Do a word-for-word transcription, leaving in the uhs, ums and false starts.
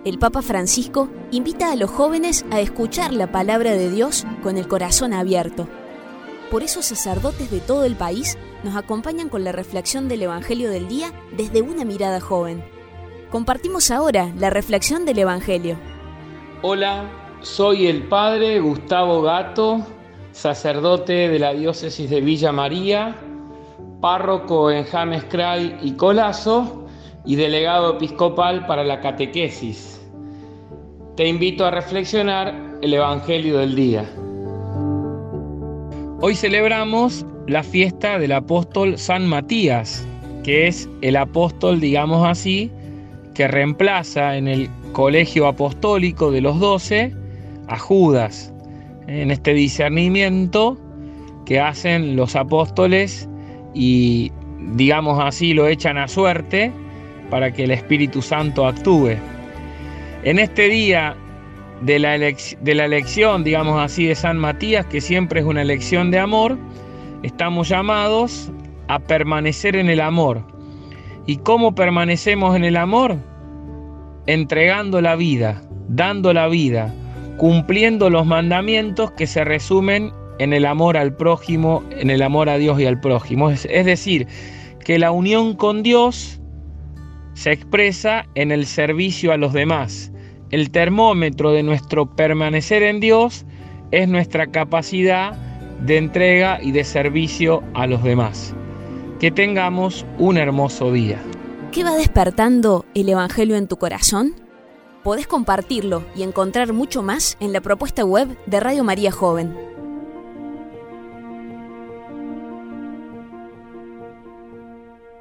el Papa Francisco invita a los jóvenes a escuchar la palabra de Dios con el corazón abierto. Por eso sacerdotes de todo el país nos acompañan con la reflexión del Evangelio del día desde una mirada joven. Compartimos ahora la reflexión del Evangelio. Hola, soy el Padre Gustavo Gato, sacerdote de la diócesis de Villa María, párroco en James Cray y Colazo y delegado episcopal para la catequesis. Te invito a reflexionar el Evangelio del día. Hoy celebramos la fiesta del apóstol San Matías, que es el apóstol, digamos así, que reemplaza en el colegio apostólico de los doce a Judas, en este discernimiento que hacen los apóstoles y, digamos así, lo echan a suerte para que el Espíritu Santo actúe. En este día de la, elec- de la elección, digamos así, de San Matías, que siempre es una elección de amor, estamos llamados a permanecer en el amor. ¿Y cómo permanecemos en el amor? Entregando la vida, dando la vida, cumpliendo los mandamientos que se resumen en el amor al prójimo, en el amor a Dios y al prójimo. Es, es decir, que la unión con Dios se expresa en el servicio a los demás. El termómetro de nuestro permanecer en Dios es nuestra capacidad de entrega y de servicio a los demás. Que tengamos un hermoso día. ¿Qué va despertando el Evangelio en tu corazón? Podés compartirlo y encontrar mucho más en la propuesta web de Radio María Joven.